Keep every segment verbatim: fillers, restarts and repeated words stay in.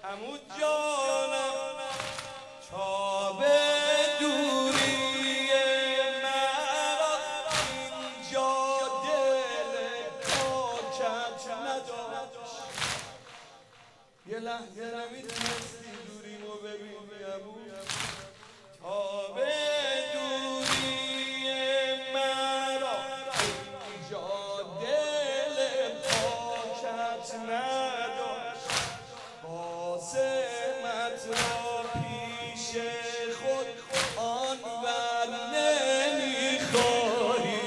عمو جانم تا به دوری مرا اینجا دل پاکت نداشت. یه لحظه نمیتونستی دوریمو ببینی عمو، تا به دوری مرا اینجا دل پاکت نداشت. قاسمت را پیش خود آنور نمیخواهی،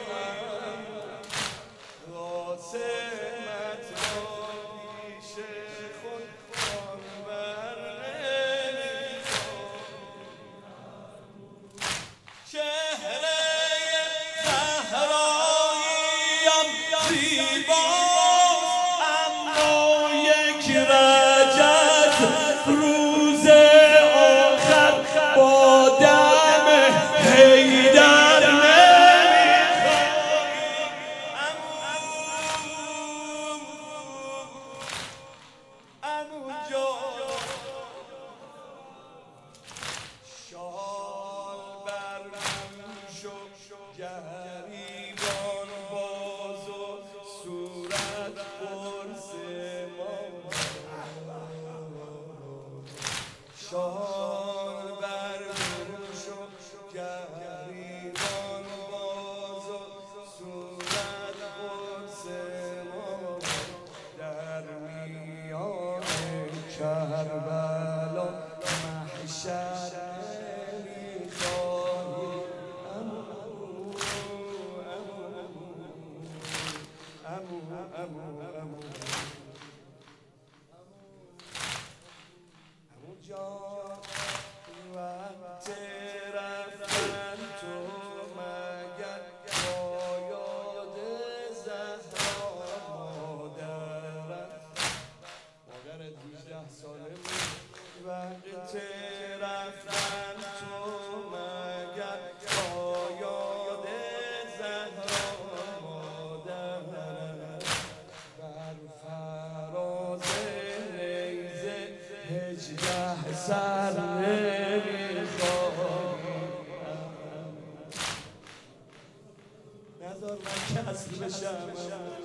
قاسمت را پیش خود آنور نمیخواهی. چهره زهراییم زیباست، اما یک رجب روز آخر با دم حیدر نمیخواهی. عمو جان شال بر گوش و گریبان باز و صورت قرص ما، شال بر گوش و گریبان باز و صورت قرص ما، در میان کربلا محشر نمیخواهی. عمو عمو عمو عمو عمو جان وقت رفتن تو مگر با یاد زهرا مادرت، مادرت هجده ساله بود. وقت رفتن تو مگر با یاد زهرا مادرت، بر فراز نیزه هجده سر نمیخواهی. نذار من کسر بشم.